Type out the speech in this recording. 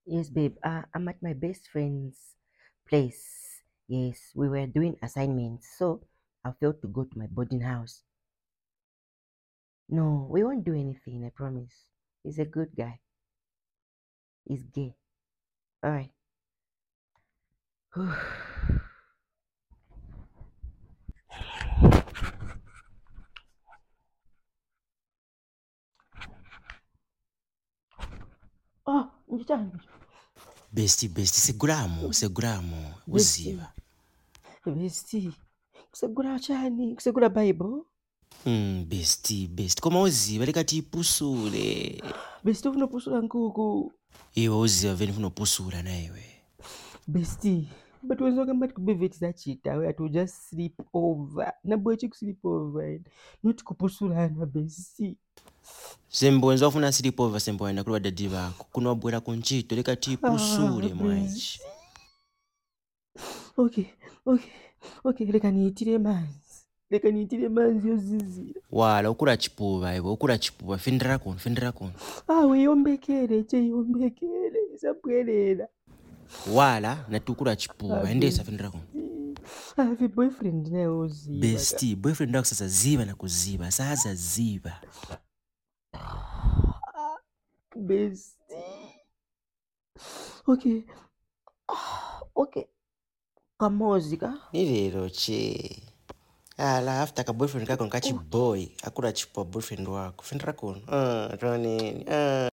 Yes, babe. I'm at my best friend's place. Yes, we were doing assignments, so I failed to go to my boarding house. No, we won't do anything, I promise. He's a good guy. He's gay. Alright. Oh, njitani. Besti, seguramo, Besti. uziva. Besti. Kusegula chani? Kusegula Bible? Besti, koma uziva leka tipusule. Besti unopusula nkuku. Iwe uziva veni funopusula na iwe. Besti. But when talking about kubeveti za chita, we had to just sleep over. Na boy sleep over. Not kupusula na besti. Sembo wenza ufuna silipova sembo wenda kuli wadadi vako. Kuno wabwera kunchito leka tipusule mwaichi. Okay. Leka niitire manzi yozizira. Wala ukula chipuva iwe, findira kuno. Weyombekere isabwerera. Wala natukula chipuva endesa findira kuno. I have a boyfriend naye oziva. Besti, boyfriend wako sasa ziva na kuziva, sasa ziva. Besti. Okay. Kamozika. Nililo che. Ala after ka boyfriend kako nkachi boy, akula chipuva boyfriend wako. Findira kuno. Ronini.